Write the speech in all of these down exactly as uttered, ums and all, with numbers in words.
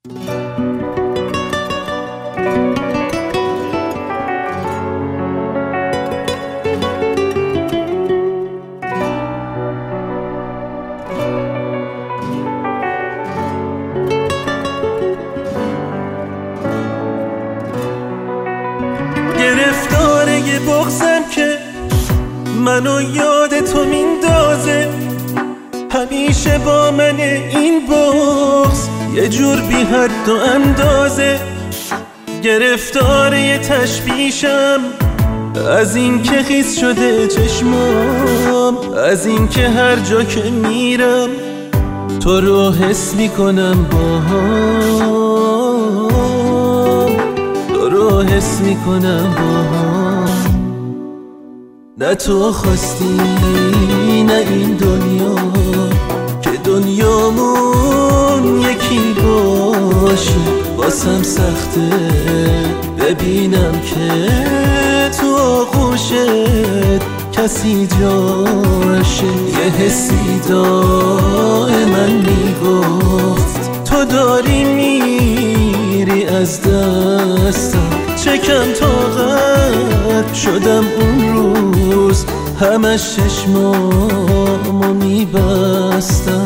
گرفتاره یه بغضم که منو یاد تو میندازه، همیشه با من این بغض یه جور بی حد و اندازه. گرفتاره یه تشبیشم از این که خیس شده چشمام، از این که هر جا که میرم تو رو حس میکنم باهام، تو رو حس میکنم باهام. نه تو خواستی نه این دنیا که دنیامون یکی باشه، واسم سخته ببینم که تو آغوشت کسی جاشه. یه حسی دائما میگفت تو داری میری از دستم، چکم طاقت شدم اون روز همش چشمامو میبستم.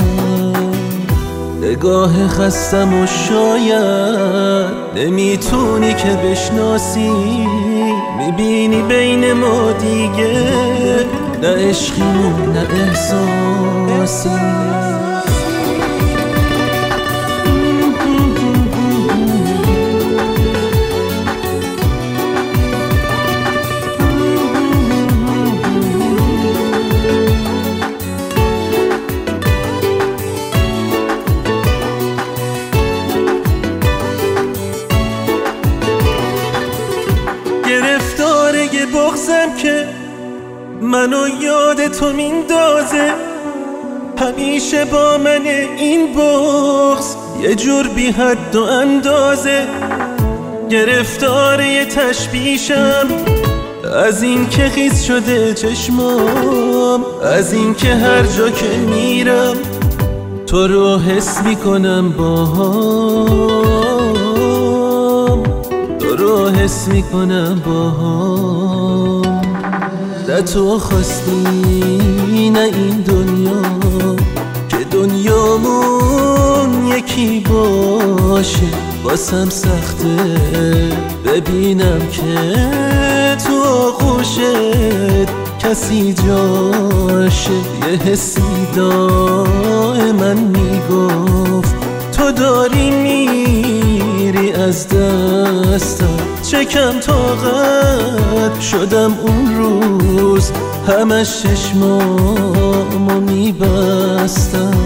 نگاه خستم و شاید نمیتونی که بشناسی، میبینی بین ما دیگه نه عشقیم نه احساسی. گرفتاره یه بغضم که منو یاد تو میندازه، همیشه با من این بغض یه جور بی حد و اندازه. گرفتاره یه تشبیشم از این که خیس شده چشمام، از این که هر جا که میرم تو رو حس میکنم باهام، تو رو حس میکنم باهام. نه تو خواستی نه این دنیا که دنیامون یکی باشه، واسم سخته ببینم که تو آغوشت کسی جاشه. یه حسی دائما میگفت تو داری میری از دستم، چکم طاقت شدم اون روز همش چشمامو میبستم.